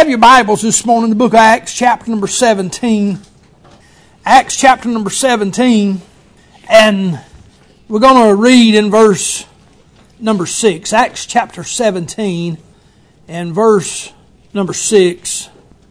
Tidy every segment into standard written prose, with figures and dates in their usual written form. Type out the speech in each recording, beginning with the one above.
Have your Bibles this morning, the book of Acts, chapter number 17. Acts, chapter number 17. And we're going to read in verse number 6. Acts, chapter 17, and verse number 6.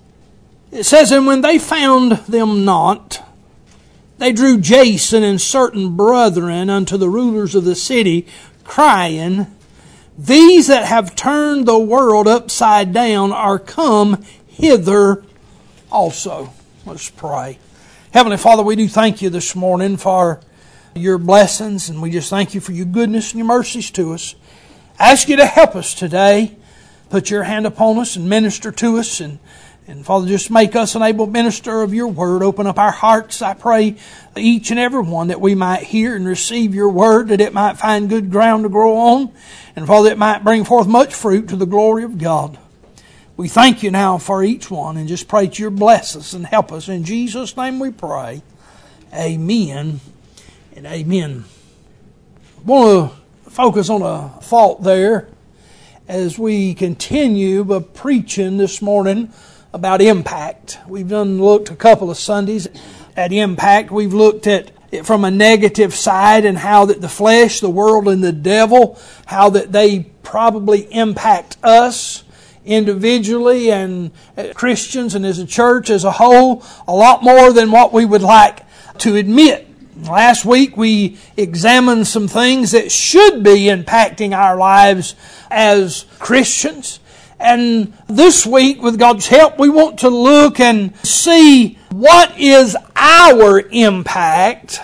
It says, "And when they found them not, they drew Jason and certain brethren unto the rulers of the city, crying, These that have turned the world upside down are come hither also." Let's pray. Heavenly Father, we do thank you this morning for your blessings, and we just thank you for your goodness and your mercies to us. I ask you to help us today. Put your hand upon us and minister to us, and Father, just make us an able minister of your word. Open up our hearts, I pray, each and every one, that we might hear and receive your word, that it might find good ground to grow on, and Father, it might bring forth much fruit to the glory of God. We thank you now for each one, and just pray that you bless us and help us. In Jesus' name we pray. Amen and amen. I want to focus on a thought there as we continue preaching this morning about impact. We've looked a couple of Sundays at impact. We've looked at it from a negative side, and how that the flesh, the world, and the devil, how that they probably impact us individually and Christians and as a church as a whole a lot more than what we would like to admit. Last week we examined some things that should be impacting our lives as Christians. And this week, with God's help, we want to look and see what is our impact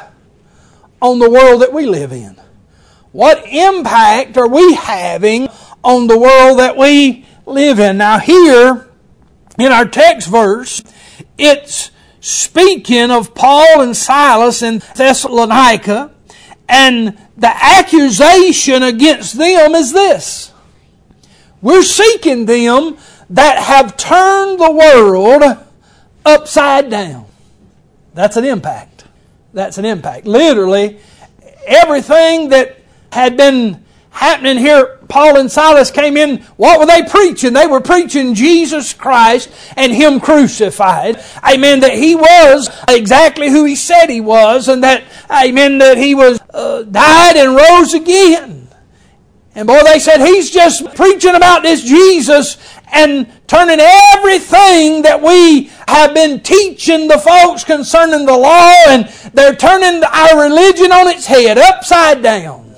on the world that we live in. What impact are we having on the world that we live in? Now here, in our text verse, it's speaking of Paul and Silas in Thessalonica, and the accusation against them is this: we're seeking them that have turned the world upside down. That's an impact. That's an impact. Literally, everything that had been happening here, Paul and Silas came in, what were they preaching? They were preaching Jesus Christ and Him crucified. Amen. That He was exactly who He said He was, and that, amen, that He was died and rose again. And boy, they said, he's just preaching about this Jesus and turning everything that we have been teaching the folks concerning the law, and they're turning our religion on its head, upside down.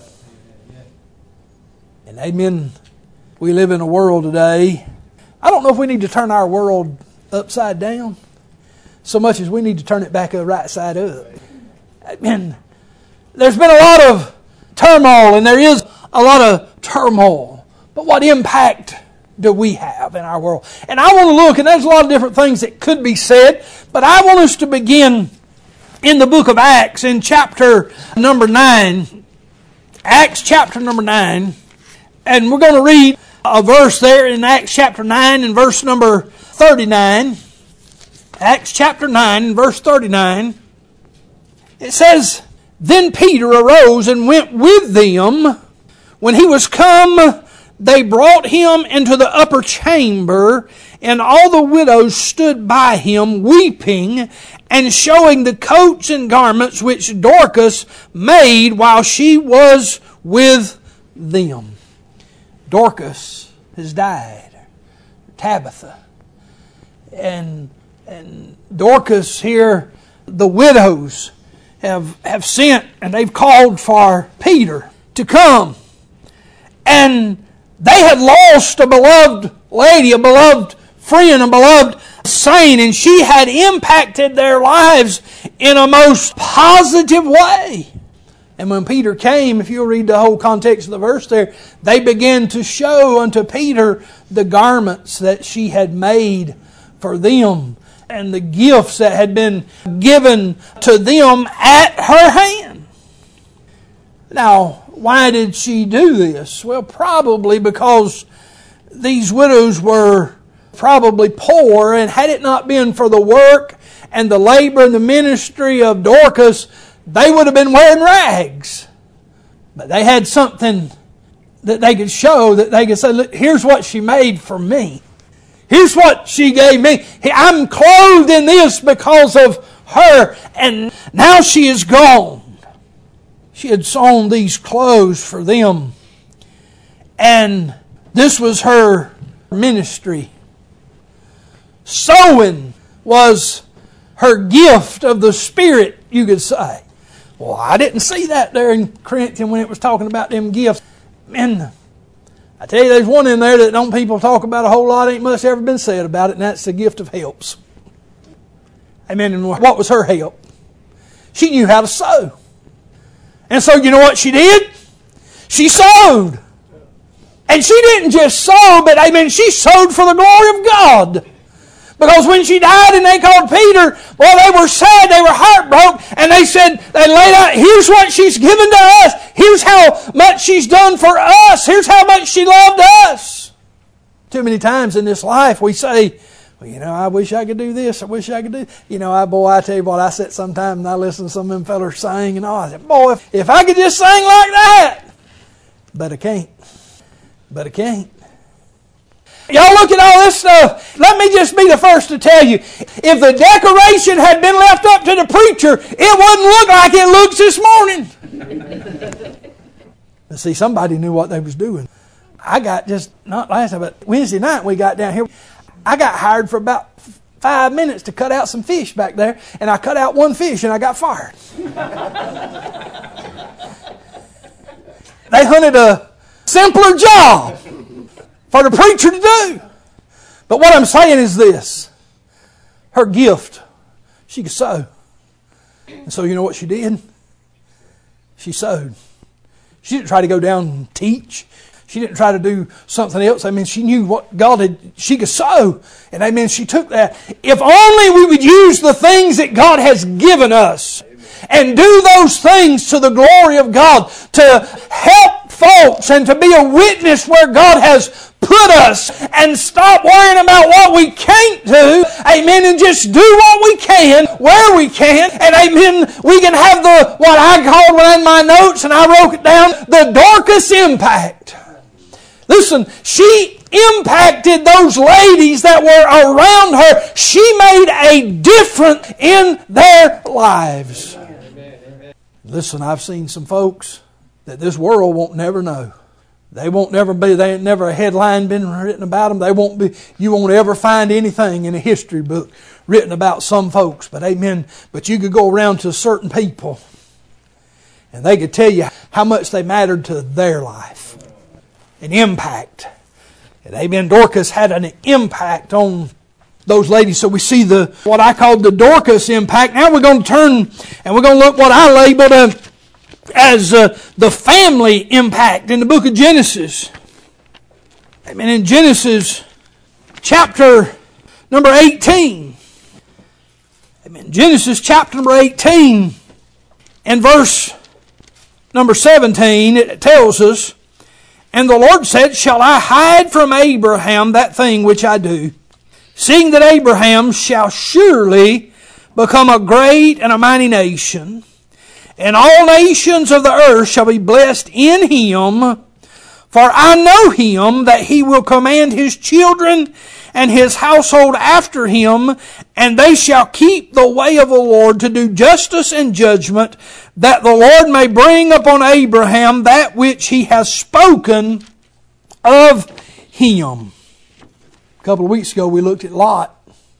And amen, we live in a world today. I don't know if we need to turn our world upside down so much as we need to turn it back the right side up. Amen. There's been a lot of turmoil, and there is a lot of turmoil. But what impact do we have in our world? And I want to look, and there's a lot of different things that could be said, but I want us to begin in the book of Acts in chapter number 9. Acts chapter number 9. And we're going to read a verse there in Acts chapter 9 and verse number 39. Acts chapter 9 and verse 39. It says, "Then Peter arose and went with them. When he was come, they brought him into the upper chamber, and all the widows stood by him, weeping, and showing the coats and garments which Dorcas made while she was with them." Dorcas has died. Tabitha. And Dorcas here, the widows have sent, and they've called for Peter to come. And they had lost a beloved lady, a beloved friend, a beloved saint, and she had impacted their lives in a most positive way. And when Peter came, if you'll read the whole context of the verse there, they began to show unto Peter the garments that she had made for them, and the gifts that had been given to them at her hand. Now, why did she do this? Well, probably because these widows were probably poor, and had it not been for the work and the labor and the ministry of Dorcas, they would have been wearing rags. But they had something that they could show, that they could say, look, here's what she made for me. Here's what she gave me. I'm clothed in this because of her. And now she is gone. She had sewn these clothes for them. And this was her ministry. Sewing was her gift of the Spirit, you could say. Well, I didn't see that there in Corinthians when it was talking about them gifts. Man, I tell you, there's one in there that don't people talk about a whole lot. Ain't much ever been said about it, and that's the gift of helps. Amen. And what was her help? She knew how to sew. And so you know what she did? She sewed. And she didn't just sew, but amen, she sewed for the glory of God. Because when she died and they called Peter, well, they were sad, they were heartbroken, and they said, they laid out, here's what she's given to us. Here's how much she's done for us. Here's how much she loved us. Too many times in this life we say, well, you know, I wish I could do this. I wish I could do. You know, I tell you what, I sit sometime and I listen to some of them fellas sing, and I said, boy, if I could just sing like that. But I can't. Y'all look at all this stuff. Let me just be the first to tell you, if the decoration had been left up to the preacher, it wouldn't look like it looks this morning. But see, somebody knew what they was doing. I got just, not last night, but Wednesday night we got down here, I got hired for about 5 minutes to cut out some fish back there, and I cut out one fish and I got fired. They hunted a simpler job for the preacher to do. But what I'm saying is this. Her gift, she could sew. And so you know what she did? She sewed. She didn't try to go down and teach. She didn't try to do something else. I mean, she knew what God had. She could sew. And amen, she took that. If only we would use the things that God has given us and do those things to the glory of God to help folks and to be a witness where God has put us, and stop worrying about what we can't do, amen, and just do what we can, where we can, and amen, we can have what I called in my notes, and I wrote it down, the Dorcas impact. Listen, she impacted those ladies that were around her. She made a difference in their lives. Listen, I've seen some folks that this world won't never know. They won't never be, there ain't never a headline been written about them. They won't be, you won't ever find anything in a history book written about some folks. But amen, but you could go around to certain people and they could tell you how much they mattered to their life. An impact. And amen, Dorcas had an impact on those ladies. So we see what I called the Dorcas impact. Now we're going to turn and we're going to look what I labeled as the family impact in the book of Genesis. Amen. In Genesis chapter number 18. Amen. Genesis chapter number 18 and verse number 17, it tells us, and the Lord said, shall I hide from Abraham that thing which I do, seeing that Abraham shall surely become a great and a mighty nation, and all nations of the earth shall be blessed in him. For I know him, that he will command his children and his household after him, and they shall keep the way of the Lord to do justice and judgment, that the Lord may bring upon Abraham that which he has spoken of him. A couple of weeks ago we looked at Lot.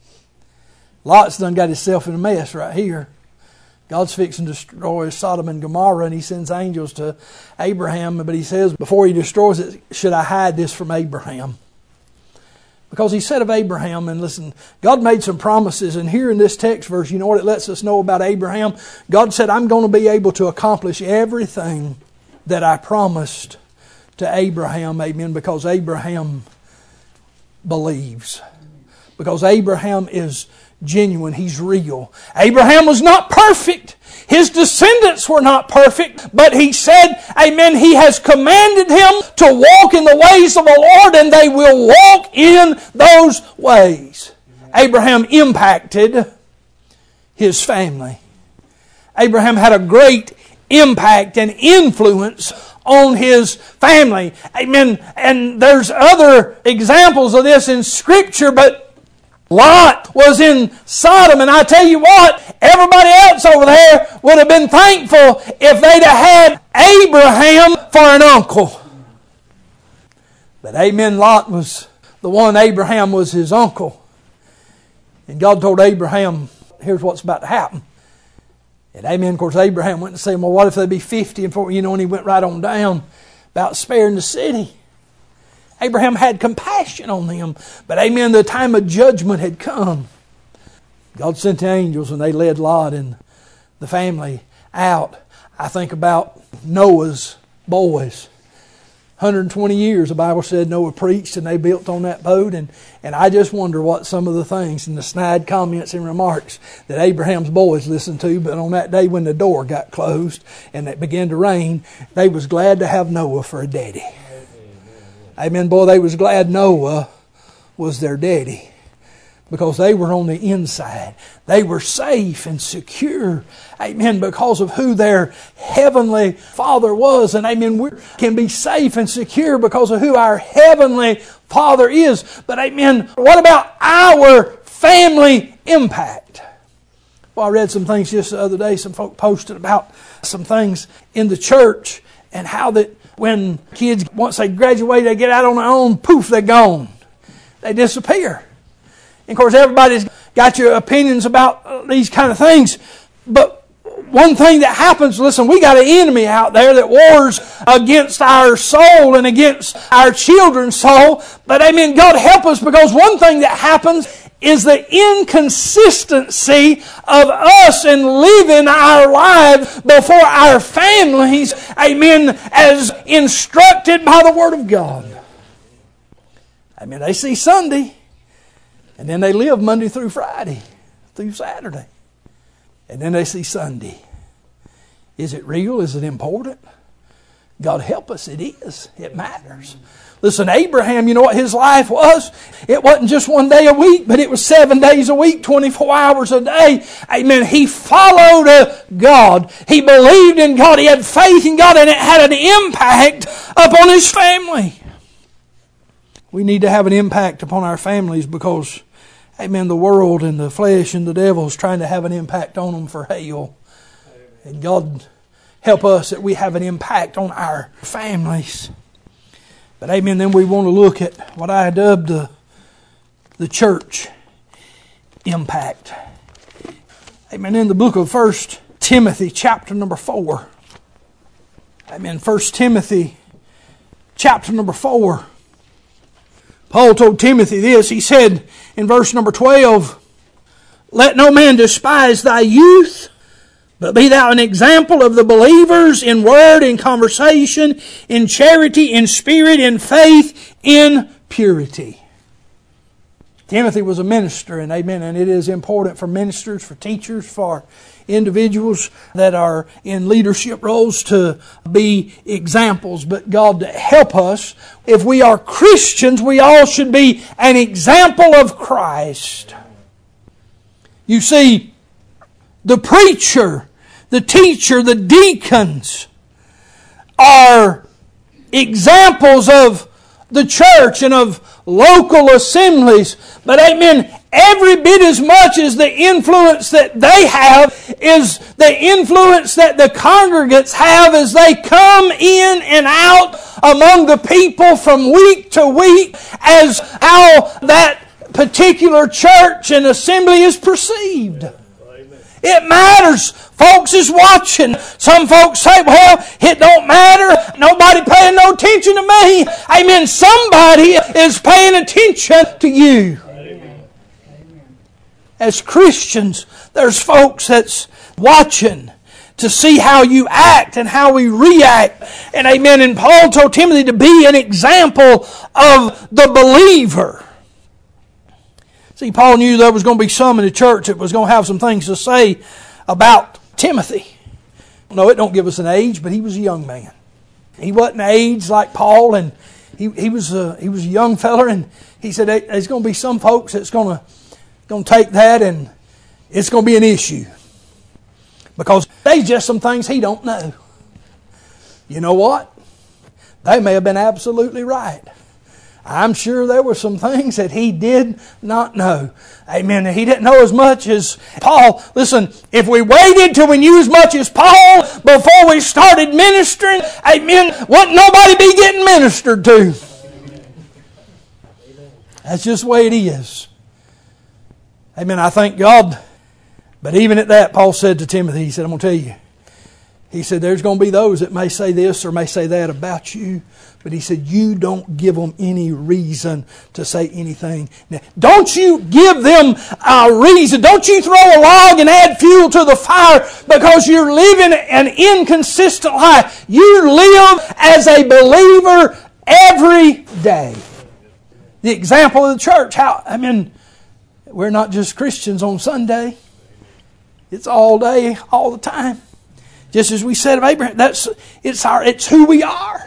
Lot's done got himself in a mess right here. God's fixing to destroy Sodom and Gomorrah, and he sends angels to Abraham. But he says, before he destroys it, should I hide this from Abraham? Because he said of Abraham, and listen, God made some promises. And here in this text verse, you know what it lets us know about Abraham? God said, I'm going to be able to accomplish everything that I promised to Abraham. Amen. Because Abraham believes. Because Abraham is genuine. He's real. Abraham was not perfect. His descendants were not perfect. But he said, amen, he has commanded him to walk in the ways of the Lord, and they will walk in those ways. Abraham impacted his family. Abraham had a great impact and influence on his family. Amen. And there's other examples of this in Scripture, but Lot was in Sodom, and I tell you what, everybody else over there would have been thankful if they'd have had Abraham for an uncle. But amen, Lot was the one. Abraham was his uncle. And God told Abraham, here's what's about to happen. And amen, of course, Abraham went and said, well, what if they be 50 and 40, and he went right on down about sparing the city. Abraham had compassion on them. But amen, the time of judgment had come. God sent the angels and they led Lot and the family out. I think about Noah's boys. 120 years, the Bible said, Noah preached and they built on that boat. And I just wonder what some of the things in the snide comments and remarks that Abraham's boys listened to. But on that day when the door got closed and it began to rain, they was glad to have Noah for a daddy. Amen. Boy, they was glad Noah was their daddy. Because they were on the inside. They were safe and secure. Amen. Because of who their heavenly Father was. And amen, we can be safe and secure because of who our heavenly Father is. But amen, what about our family impact? Well, I read some things just the other day. Some folk posted about some things in the church and how that when kids, once they graduate, they get out on their own, poof, they're gone. They disappear. And of course, everybody's got your opinions about these kind of things. But one thing that happens, listen, we got an enemy out there that wars against our soul and against our children's soul. But amen, God help us, because one thing that happens is the inconsistency of us in living our lives before our families, amen, as instructed by the Word of God. Amen, they see Sunday. And then they live Monday through Friday, through Saturday. And then they see Sunday. Is it real? Is it important? God help us, it is. It matters. Listen, Abraham, you know what his life was? It wasn't just one day a week, but it was 7 days a week, 24 hours a day. Amen. He followed God. He believed in God. He had faith in God, and it had an impact upon his family. We need to have an impact upon our families because, amen, the world and the flesh and the devil is trying to have an impact on them for hell. And God help us that we have an impact on our families. But amen, then we want to look at what I dubbed the church impact. Amen, in the book of 1 Timothy chapter number 4. Amen, 1 Timothy chapter number 4. Paul told Timothy this. He said in verse number 12, let no man despise thy youth, but be thou an example of the believers in word, in conversation, in charity, in spirit, in faith, in purity. Timothy was a minister, and amen, and it is important for ministers, for teachers, for individuals that are in leadership roles to be examples. But God help us. If we are Christians, we all should be an example of Christ. You see, the preacher, the teacher, the deacons are examples of the church and of local assemblies. But amen, every bit as much as the influence that they have is the influence that the congregants have as they come in and out among the people from week to week, as how that particular church and assembly is perceived. It matters. Folks is watching. Some folks say, well, it don't matter. Nobody paying no attention to me. Amen. Somebody is paying attention to you. Amen. As Christians, there's folks that's watching to see how you act and how we react. And amen. And Paul told Timothy to be an example of the believer. See, Paul knew there was going to be some in the church that was going to have some things to say about Timothy. No, it don't give us an age, but he was a young man. He wasn't aged like Paul, and he was a young feller, and he said there's going to be some folks that's going to take that, and it's going to be an issue because there's just some things he don't know. You know what? They may have been absolutely right. I'm sure there were some things that he did not know. Amen. He didn't know as much as Paul. Listen, if we waited till we knew as much as Paul before we started ministering, amen, wouldn't nobody be getting ministered to. That's just the way it is. Amen. I thank God. But even at that, Paul said to Timothy, he said, I'm going to tell you. He said, there's going to be those that may say this or may say that about you. But he said, you don't give them any reason to say anything. Now, don't you give them a reason. Don't you throw a log and add fuel to the fire because you're living an inconsistent life. You live as a believer every day. The example of the church, we're not just Christians on Sunday. It's all day, all the time. Just as we said of Abraham, it's who we are.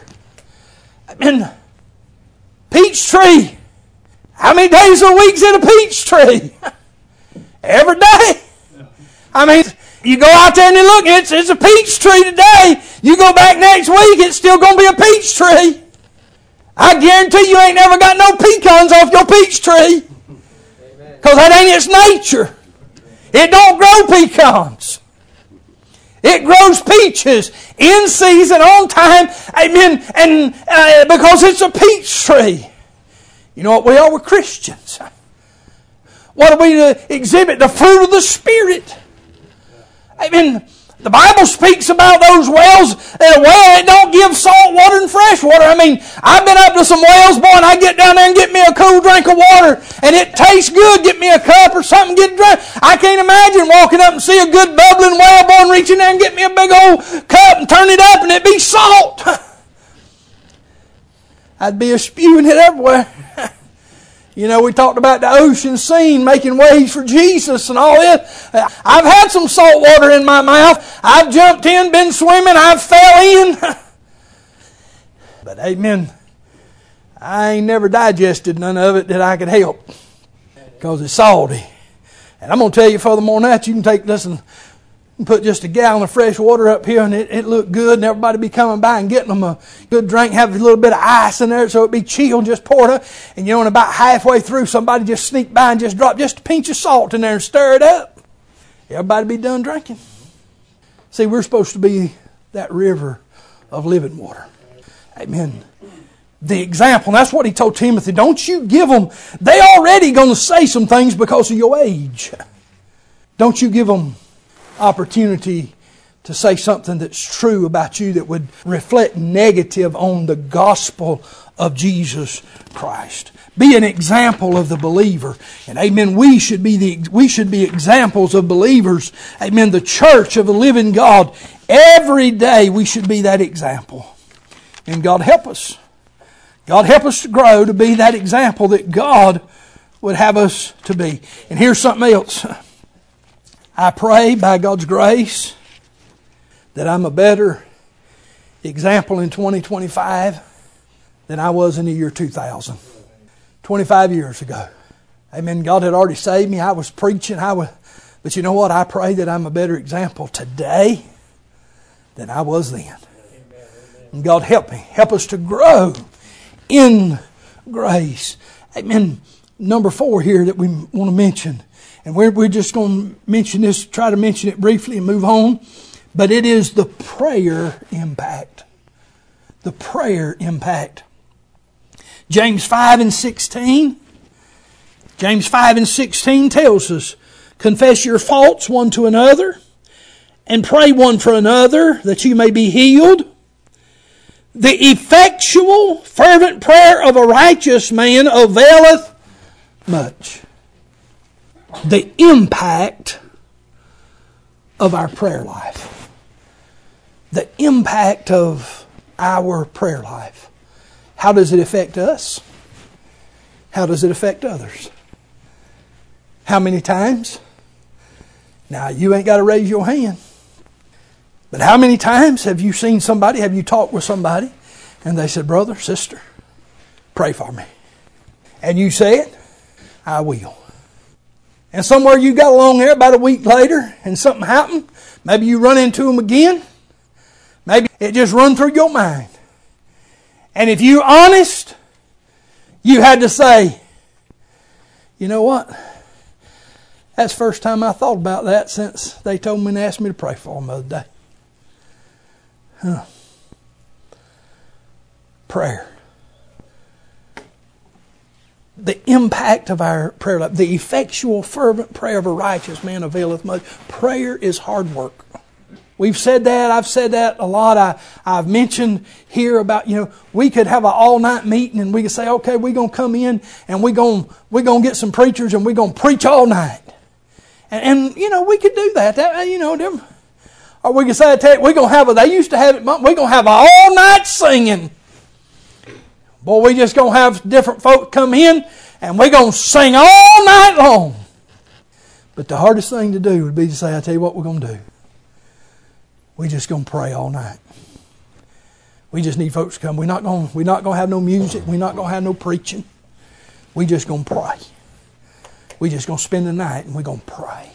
Peach tree. How many days a week is it a peach tree? Every day. You go out there and you look, it's a peach tree today. You go back next week, it's still going to be a peach tree. I guarantee you ain't never got no pecans off your peach tree. Because that ain't its nature. It don't grow pecans. It grows peaches in season, on time, amen, and because it's a peach tree. You know what we are? We're Christians. What do we exhibit? The fruit of the Spirit. Amen. The Bible speaks about those wells. A well, it don't give salt water and fresh water. I've been up to some wells, boy, and I get down there and get me a cool drink of water, and it tastes good. Get me a cup or something, get a drink. I can't imagine walking up and see a good bubbling well, boy, and reaching there and get me a big old cup and turn it up, and it be salt. I'd be spewing it everywhere. You know, we talked about the ocean scene, making waves for Jesus and all this. I've had some salt water in my mouth. I've jumped in, been swimming, I've fell in. But amen, I ain't never digested none of it that I could help. Because it's salty. And I'm going to tell you furthermore than that, you can take this and put just a gallon of fresh water up here and it look good, and everybody be coming by and getting them a good drink, have a little bit of ice in there so it be chilled, just pour it up. And you know, and about halfway through, somebody just sneak by and just drop just a pinch of salt in there and stir it up. Everybody be done drinking. See, we're supposed to be that river of living water. Amen. The example, and that's what he told Timothy. Don't you give them, they already going to say some things because of your age. Don't you give them opportunity to say something that's true about you that would reflect negative on the gospel of Jesus Christ. Be an example of the believer. And amen, we should be examples of believers. Amen, the church of the living God. Every day we should be that example. And God help us. God help us to grow to be that example that God would have us to be. And here's something else. I pray by God's grace that I'm a better example in 2025 than I was in the year 2000. 25 years ago. Amen. God had already saved me. I was preaching. But you know what? I pray that I'm a better example today than I was then. And God help me. Help us to grow in grace. Amen. Number 4 here that we want to mention. And we're just going to mention this, try to mention it briefly and move on. But it is the prayer impact. The prayer impact. James 5:16. James 5:16 tells us, confess your faults one to another and pray one for another that you may be healed. The effectual, fervent prayer of a righteous man availeth much. The impact of our prayer life. The impact of our prayer life. How does it affect us? How does it affect others? How many times? Now, you ain't got to raise your hand. But how many times have you seen somebody, have you talked with somebody, and they said, brother, sister, pray for me. And you said, I will. And somewhere you got along there about a week later and something happened. Maybe you run into them again. Maybe it just run through your mind. And if you're honest, you had to say, you know what? That's the first time I thought about that since they told me and asked me to pray for them the other day. Prayer. The impact of our prayer life. The effectual, fervent prayer of a righteous man availeth much. Prayer is hard work. We've said that. I've said that a lot. I've mentioned here about, we could have an all-night meeting and we could say, okay, we're going to come in and we're going to get some preachers and we're going to preach all night. And we could do that. Or we could say, we're going to have they used to have it, we're going to have an all-night singing. Boy, we just going to have different folk come in and we're going to sing all night long. But the hardest thing to do would be to say, I tell you what we're going to do. We're just going to pray all night. We just need folks to come. We're not going to have no music. We're not going to have no preaching. We're just going to pray. We're just going to spend the night and we're going to pray.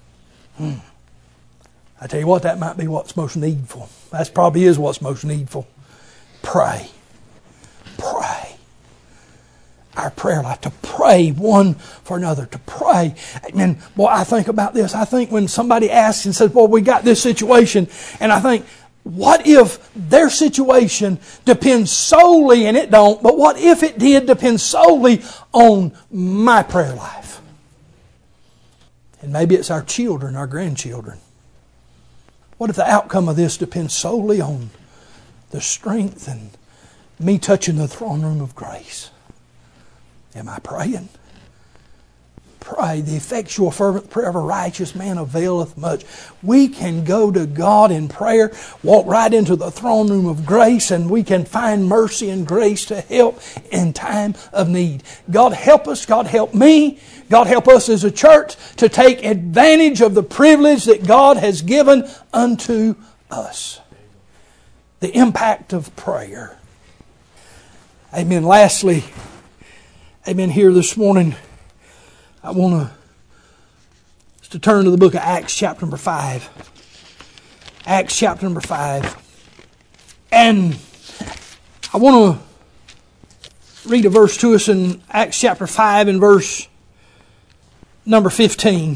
I tell you what, that might be what's most needful. That probably is what's most needful. Pray. Pray. Our prayer life, to pray one for another, to pray. Amen. Boy, I think about this. I think when somebody asks and says, well, we got this situation, and I think, what if their situation depends solely, and it don't, but what if it did depend solely on my prayer life? And maybe it's our children, our grandchildren. What if the outcome of this depends solely on the strength and me touching the throne room of grace? Am I praying? Pray. The effectual fervent prayer of a righteous man availeth much. We can go to God in prayer, walk right into the throne room of grace, and we can find mercy and grace to help in time of need. God help us. God help me. God help us as a church to take advantage of the privilege that God has given unto us. The impact of prayer. Amen. Lastly, amen, here this morning, I want us to turn to the book of Acts chapter number 5. Acts chapter number 5. And I want to read a verse to us in Acts chapter 5 and verse number 15.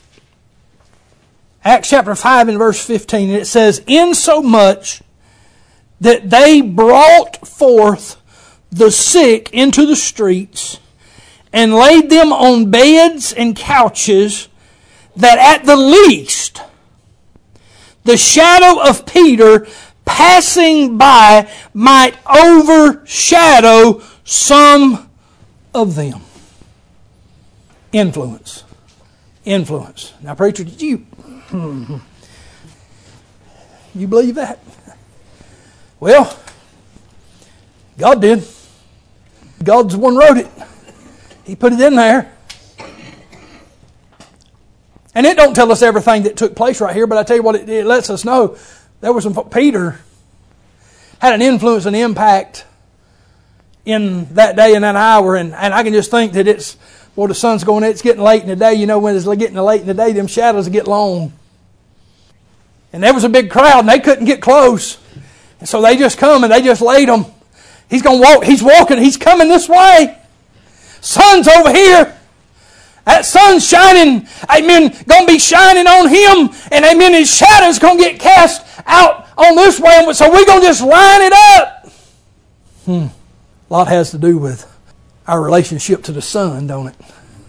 Acts chapter 5 and verse 15. And it says, insomuch that they brought forth the sick into the streets and laid them on beds and couches, that at the least the shadow of Peter passing by might overshadow some of them. Influence. Now, preacher, did you believe that? Well, God did. God's the one who wrote it. He put it in there. And it don't tell us everything that took place right here, but I tell you what, it lets us know. There was some, Peter had an influence and impact in that day and that hour, and I can just think that it's, well, the sun's going, it's getting late in the day. When it's getting late in the day, them shadows get long. And there was a big crowd, and they couldn't get close. And so they just come and they just laid them. He's going to walk. He's walking. He's coming this way. Sun's over here. That sun's shining. Amen. Going to be shining on him. And amen. His shadow's going to get cast out on this way. So we're going to just line it up. A lot has to do with our relationship to the sun, don't it?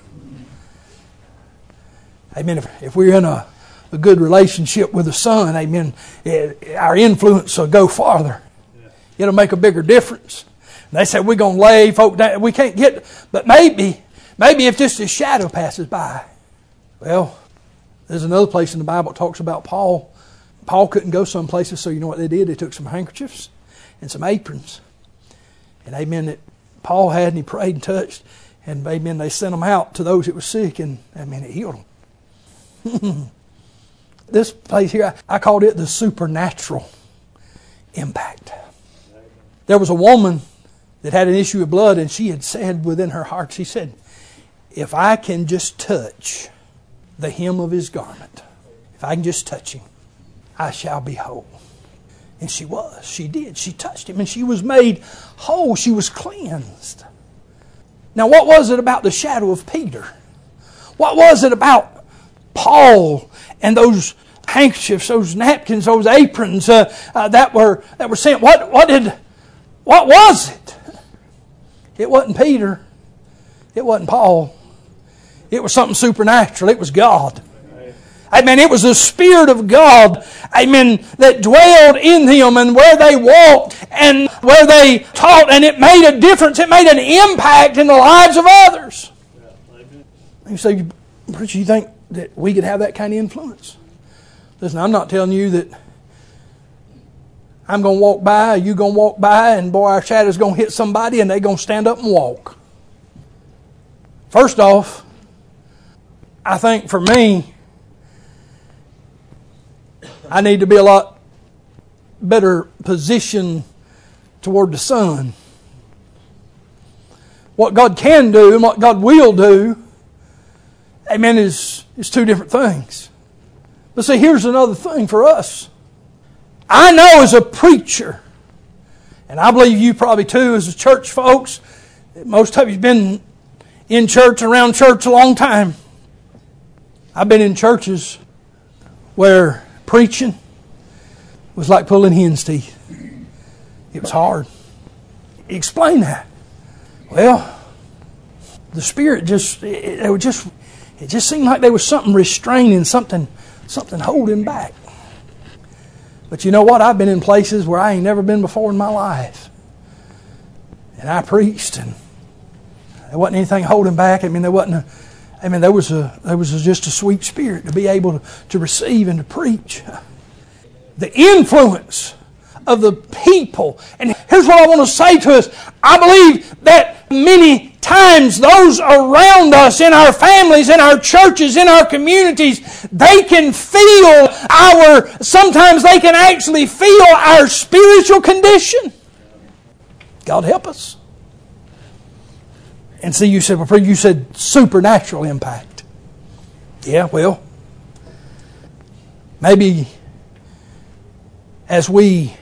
Amen. If we're in a good relationship with the sun, amen, our influence will go farther. It'll make a bigger difference. And they said, we're going to lay folk down. We can't get, but maybe if just a shadow passes by. Well, there's another place in the Bible that talks about Paul. Paul couldn't go some places, so you know what they did? They took some handkerchiefs and some aprons. And amen, that Paul had, and he prayed and touched. And amen, they sent them out to those that were sick, and amen, it healed them. This place here, I called it the supernatural impact. There was a woman that had an issue of blood, and she had said within her heart, she said, if I can just touch the hem of his garment, if I can just touch him, I shall be whole. And she was. She did. She touched him and she was made whole. She was cleansed. Now, what was it about the shadow of Peter? What was it about Paul and those handkerchiefs, those napkins, those aprons that were sent? What was it? It wasn't Peter. It wasn't Paul. It was something supernatural. It was God. Amen. It was the Spirit of God, amen, that dwelled in them, and where they walked and where they taught, and it made a difference. It made an impact in the lives of others. You say, preacher, you think that we could have that kind of influence? Listen, I'm not telling you that I'm going to walk by, you're going to walk by, and boy, our shadow's going to hit somebody and they're going to stand up and walk. First off, I think for me, I need to be a lot better positioned toward the sun. What God can do and what God will do, amen, is two different things. But see, here's another thing for us. I know as a preacher, and I believe you probably too as a church folks, most of you have been in church, around church a long time. I've been in churches where preaching was like pulling hen's teeth. It was hard. Explain that. Well, the Spirit it just seemed like there was something restraining, something holding back. But you know what? I've been in places where I ain't never been before in my life. And I preached, and there wasn't anything holding back. I mean, there was just a sweet spirit to be able to receive and to preach. The influence of the people. And here's what I want to say to us. I believe that many times those around us, in our families, in our churches, in our communities, they can feel sometimes they can actually feel our spiritual condition. God help us. And see, you said supernatural impact. Yeah, well, maybe as we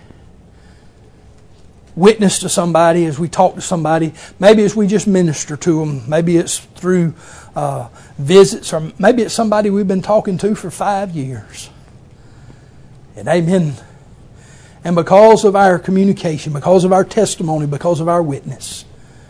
witness to somebody, as we talk to somebody, maybe as we just minister to them, maybe it's through visits, or maybe it's somebody we've been talking to for 5 years. And amen. And because of our communication, because of our testimony, because of our witness,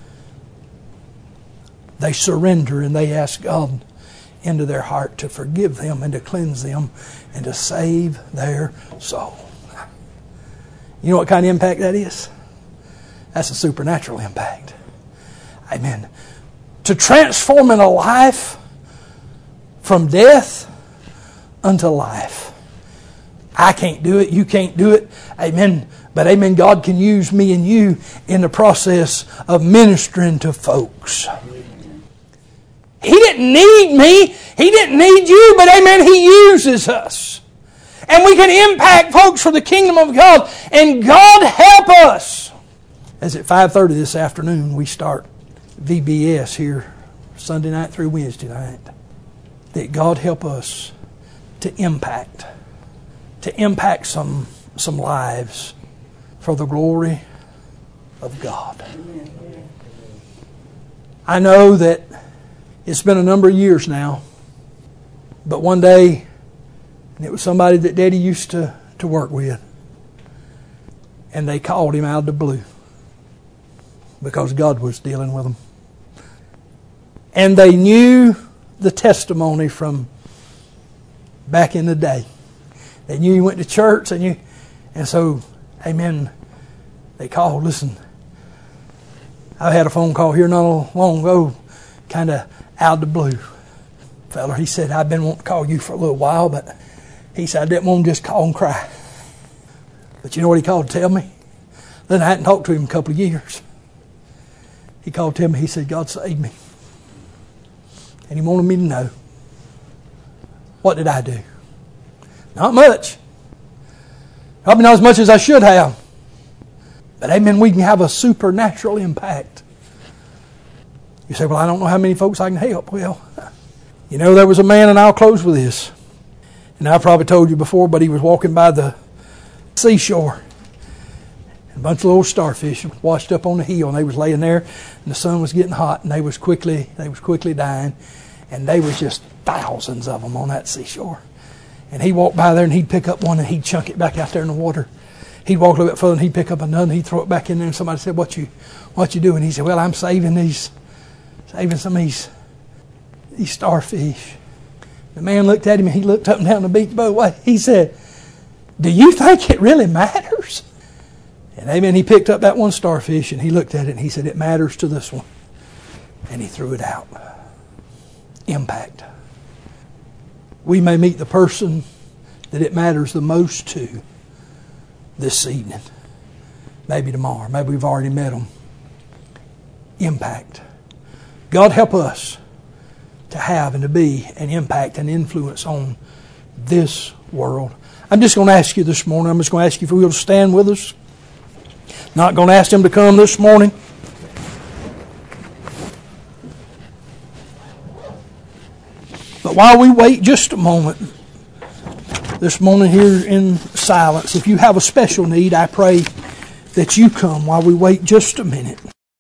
they surrender and they ask God into their heart to forgive them and to cleanse them and to save their soul. You know what kind of impact that is? That's a supernatural impact. Amen. To transform in a life from death unto life. I can't do it. You can't do it. Amen. But amen, God can use me and you in the process of ministering to folks. He didn't need me. He didn't need you. But amen, He uses us. And we can impact folks for the kingdom of God. And God help us. As at 5:30 this afternoon, we start VBS here Sunday night through Wednesday night. That God help us to impact some lives for the glory of God. I know that it's been a number of years now, but one day, and it was somebody that Daddy used to work with, and they called him out of the blue because God was dealing with them. And they knew the testimony from back in the day. They knew he went to church, and so, amen, they called. Listen, I had a phone call here not long ago, kind of out of the blue. Fella, he said, I've been wanting to call you for a little while, but he said, I didn't want to just call and cry. But you know what he called to tell me? Then I hadn't talked to him in a couple of years. He called to tell me, he said, God saved me. And he wanted me to know. What did I do? Not much. Probably not as much as I should have. But amen, we can have a supernatural impact. You say, well, I don't know how many folks I can help. Well, you know, there was a man, and I'll close with this. And I've probably told you before, but he was walking by the seashore. And a bunch of little starfish washed up on the hill, and they was laying there, and the sun was getting hot, and they was quickly dying, and they was just thousands of them on that seashore. And he walked by there, and he'd pick up one, and he'd chunk it back out there in the water. He'd walk a little bit further, and he'd pick up another, and he'd throw it back in there. And somebody said, "What you doing?" He said, "Well, I'm saving some of these starfish." The man looked at him, and he looked up and down the beach both ways. He said, "Do you think it really matters?" And amen, he picked up that one starfish, and he looked at it, and he said, "It matters to this one." And he threw it out. Impact. We may meet the person that it matters the most to this evening. Maybe tomorrow. Maybe we've already met them. Impact. God help us to have and to be an impact and influence on this world. I'm just going to ask you this morning, I'm just going to ask you if we will stand with us. Not going to ask them to come this morning. But while we wait just a moment, this morning here in silence, if you have a special need, I pray that you come while we wait just a minute.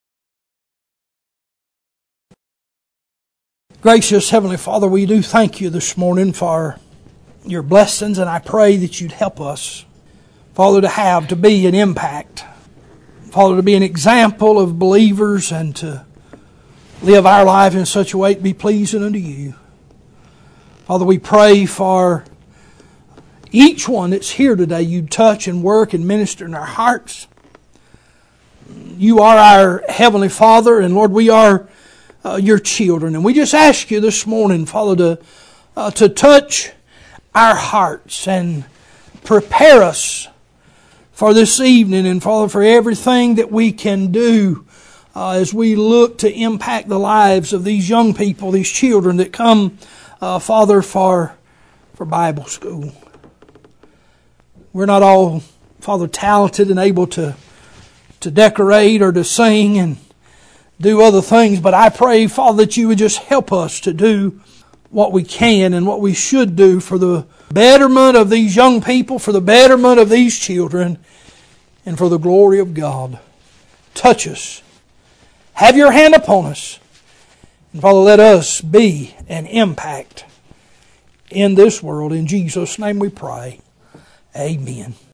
Gracious Heavenly Father, we do thank you this morning for your blessings, and I pray that you'd help us, Father, to be an impact. Father, to be an example of believers and to live our life in such a way to be pleasing unto you. Father, we pray for each one that's here today, you'd touch and work and minister in our hearts. You are our Heavenly Father, and Lord, we are your children. And we just ask you this morning, Father, to touch our hearts and prepare us for this evening, and Father, for everything that we can do as we look to impact the lives of these young people, these children that come, Father, for Bible school. We're not all, Father, talented and able to decorate or to sing and do other things, but I pray, Father, that you would just help us to do what we can and what we should do for the betterment of these young people, for the betterment of these children, and for the glory of God. Touch us. Have your hand upon us. And Father, let us be an impact in this world. In Jesus' name we pray. Amen.